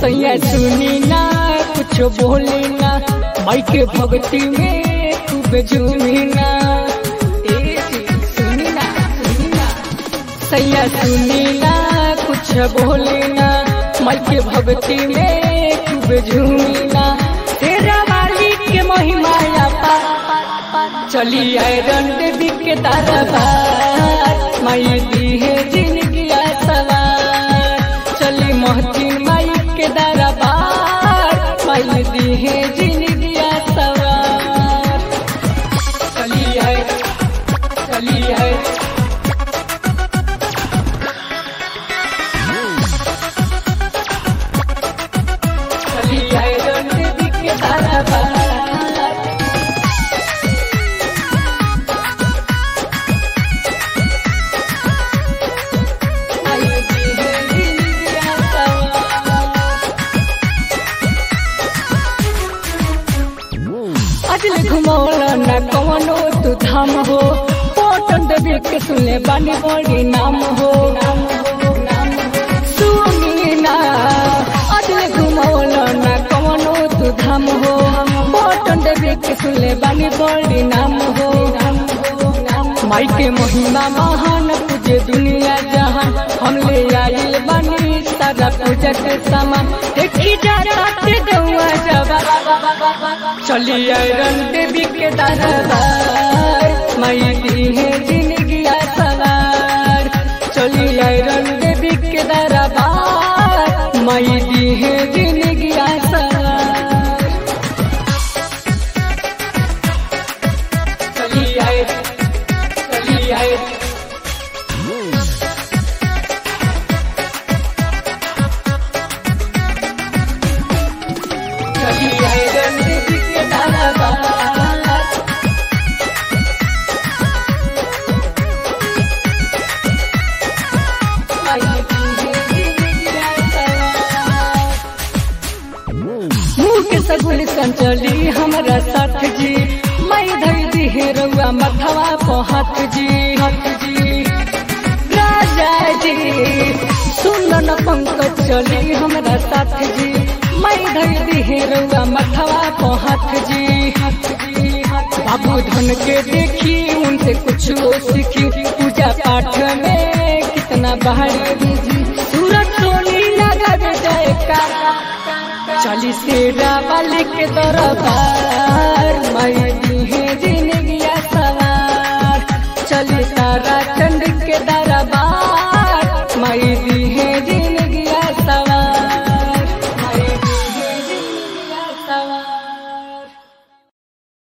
सैया सुनी ना कुछ बोली ना, माई के भक्ति में खूब झूमी ना। सुनी ना सैया सुनी ना कुछ बोली ना, माई के भक्ति में खूब झूमी ना। तेरा वाली के महिमा चली आयरन देवी के दरबार, माई दी है जिंदगी सवार। चली मोहती माई के दरबार, माई दी है जिंदगी सवार। चली आए चली आए चली आयरन देवी के दरबार। अजल घुमौला न कवनो तू धाम हो, पोटन देवी के सुने बानी बड़ी नाम हो। सुनी ना अजल घुमौला न कवनो तू धाम हो, पोटन देवी के सुने बानी बड़ी नाम हो। माई के महिमा महान पूजे दुनिया जहान, हम ले आइल बानी सारा पूजा के सामान। देखी जाते गौआ जवा चली आयरन देवी के दरबार, माई दी है जिंदगी सवार। चली आयरन देवी के दरबार, माई दी है जिंदगी सवार। चली आए चली आए चली आयरन देवी के दरबार। मुँह के सगुल संचली हमारा साथ जी, माई धई दी है रउआ मथवा को हाथ जी। राजा जी सुन न पंकज चली हमारा साथ जी, माई धई दी है रउआ मथवा को हाथ जी। बाबू धन के देखी उनसे कुछ सीखी, पूजा पाठ में कितना बहार जी। सूरज सोनी लगा जयकार, चली शेरा वाले के दरबार, माई दी है जिंदगी सवार। चली तारा